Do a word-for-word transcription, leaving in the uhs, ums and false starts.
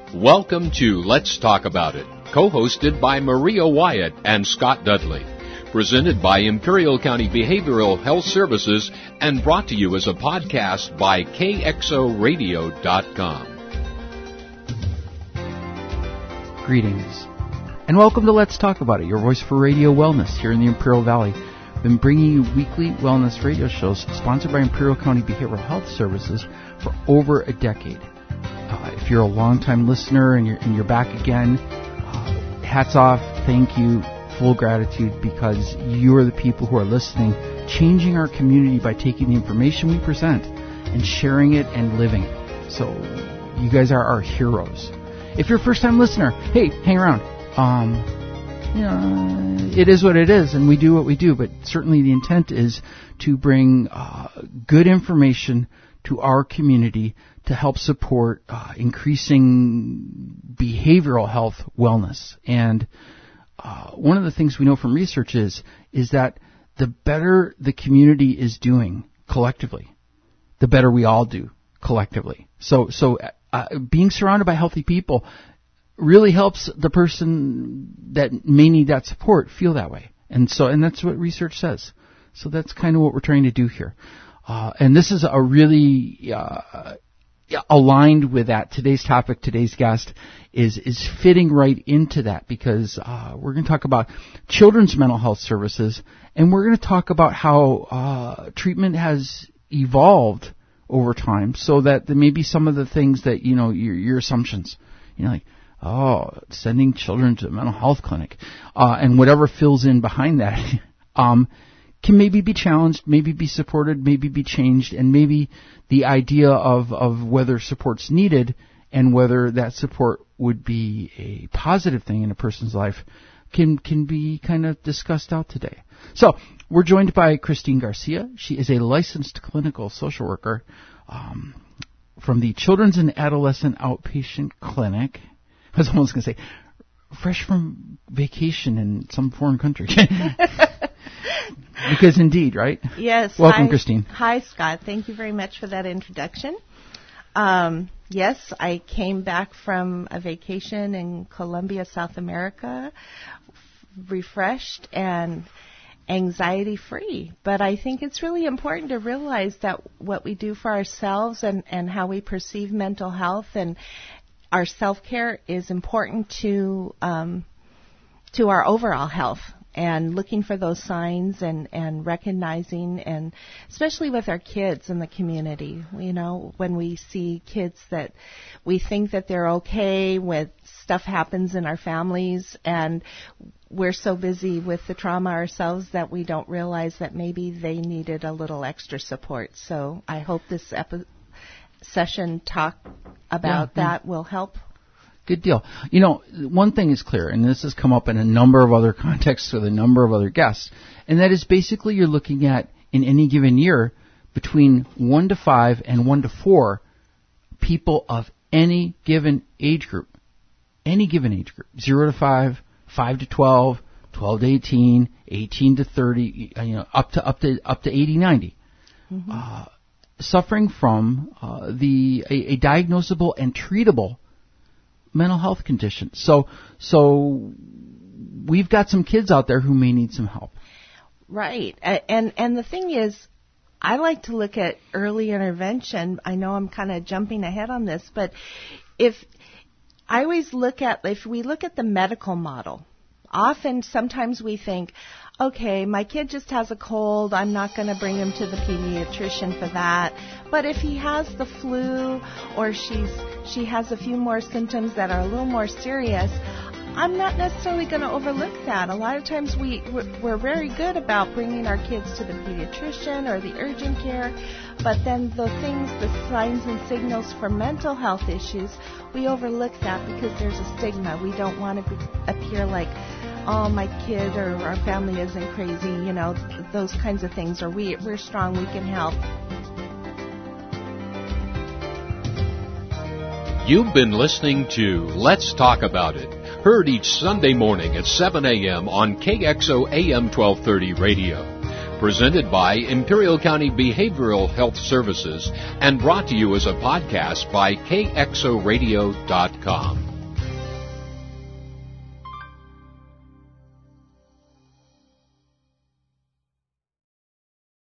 Welcome to Let's Talk About It, co-hosted by Maria Wyatt and Scott Dudley. Presented by Imperial County Behavioral Health Services and brought to you as a podcast by K X O radio dot com. Greetings, and welcome to Let's Talk About It, your voice for radio wellness here in the Imperial Valley. We've been bringing you weekly wellness radio shows sponsored by Imperial County Behavioral Health Services for over a decade. Uh, if you're a longtime listener and you're, and you're back again, uh, hats off, thank you, full gratitude, because you're the people who are listening, changing our community by taking the information we present and sharing it and living it. So you guys are our heroes. If you're a first-time listener, hey, hang around. Um, you know, it is what it is, and we do what we do, but certainly the intent is to bring uh, good information to our community to help support uh, increasing behavioral health wellness. And uh, one of the things we know from research is is that the better the community is doing collectively, the better we all do collectively. So, so uh, being surrounded by healthy people really helps the person that may need that support feel that way. And so, and that's what research says. So that's kind of what we're trying to do here. Uh, and this is a really uh, aligned with that. Today's topic, today's guest is is fitting right into that, because uh, we're going to talk about children's mental health services, and we're going to talk about how uh, treatment has evolved over time, so that there may be some of the things that, you know, your, your assumptions, you know, like, oh, sending children to a mental health clinic, uh, and whatever fills in behind that, um, can maybe be challenged, maybe be supported, maybe be changed, and maybe the idea of, of whether support's needed and whether that support would be a positive thing in a person's life can can be kind of discussed out today. So we're joined by Christine Garcia. She is a licensed clinical social worker um, from the Children's and Adolescent Outpatient Clinic. I was almost going to say, fresh from vacation in some foreign country. Because indeed, right? Yes. Welcome, hi, Christine. Hi, Scott. Thank you very much for that introduction. Um, yes, I came back from a vacation in Colombia, South America, refreshed and anxiety-free. But I think it's really important to realize that what we do for ourselves and, and how we perceive mental health and our self-care is important to um, to our overall health, and looking for those signs and, and recognizing, and especially with our kids in the community. You know, when we see kids that we think that they're okay with stuff happens in our families, and we're so busy with the trauma ourselves that we don't realize that maybe they needed a little extra support. So I hope this epi- session talk about yeah, that yeah. will help. Good deal. You know, one thing is clear, and this has come up in a number of other contexts with a number of other guests, and that is basically you're looking at, in any given year, between one to five and one to four people of any given age group. Any given age group. Zero to five, five to twelve, twelve to eighteen, eighteen to thirty, you know, up to up to up to eighty, ninety. Mm-hmm. Uh, suffering from uh, the a, a diagnosable and treatable mental health condition. So, so we've got some kids out there who may need some help. Right. And and the thing is, I like to look at early intervention. I know I'm kind of jumping ahead on this, but if I always look at, if we look at the medical model, often sometimes we think, okay, my kid just has a cold, I'm not going to bring him to the pediatrician for that. But if he has the flu, or she's she has a few more symptoms that are a little more serious, I'm not necessarily going to overlook that. A lot of times we, we're very good about bringing our kids to the pediatrician or the urgent care, but then the things, the signs and signals for mental health issues, we overlook that because there's a stigma. We don't want to be, appear like, oh, my kid or our family isn't crazy, you know, those kinds of things, or we, we're strong, we can help. You've been listening to Let's Talk About It, heard each Sunday morning at seven a.m. on K X O A M twelve thirty radio. Presented by Imperial County Behavioral Health Services and brought to you as a podcast by K X O radio dot com.